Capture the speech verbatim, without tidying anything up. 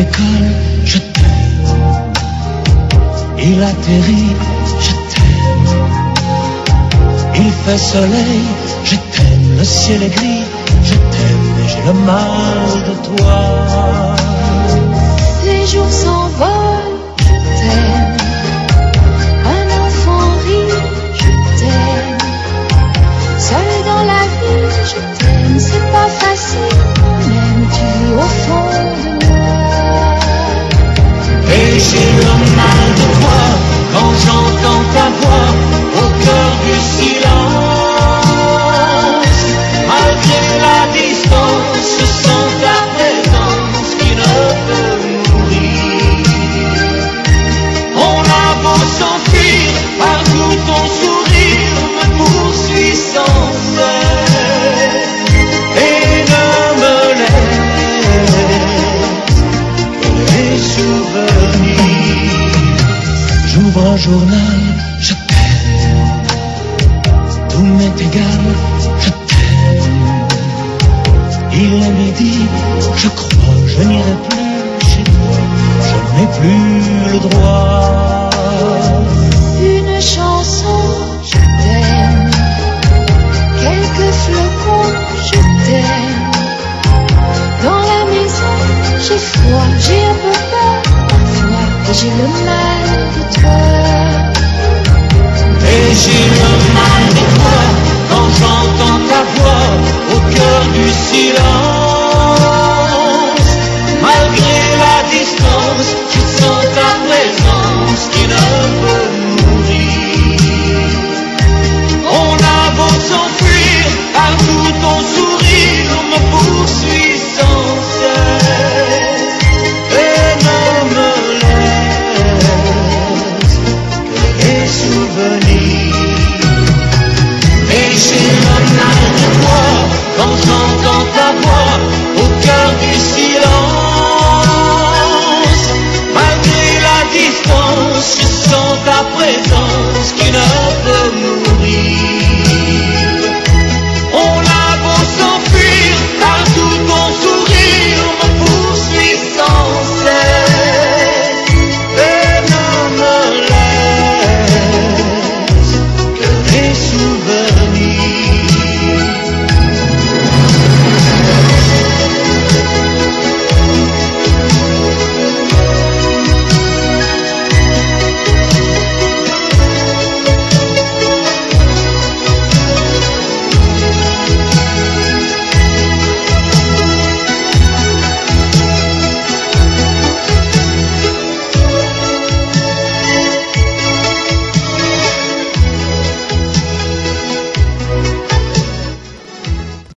décolle, je t'aime. Il atterrit, je t'aime. Il fait soleil, je t'aime. Le ciel est gris, je t'aime. Et j'ai le mal de toi. Les jours s'envolent, je t'aime. Un enfant rit, je t'aime. Seul dans la vie, je t'aime. C'est pas facile, même tu vis au fond de moi. Et j'ai le mal de toi quand j'entends ta voix au cœur du silence. Malgré la distance, je sens ta présence qui ne peut mourir. On a beau s'enfuir, partout ton sourire me poursuit sans cesse et ne me laisse que les souvenirs. J'ouvre un journal, je t'aime. Tout m'est égal, je t'aime. Il est midi, je crois, je n'irai plus chez toi. Je n'ai plus le droit. Une chanson, je t'aime. Quelques flocons, je t'aime. Dans la maison, j'ai froid, j'ai un peu peur parfois, et j'ai le mal de toi. Et j'ai le mal de toi quand j'entends ta voix au cœur du silence.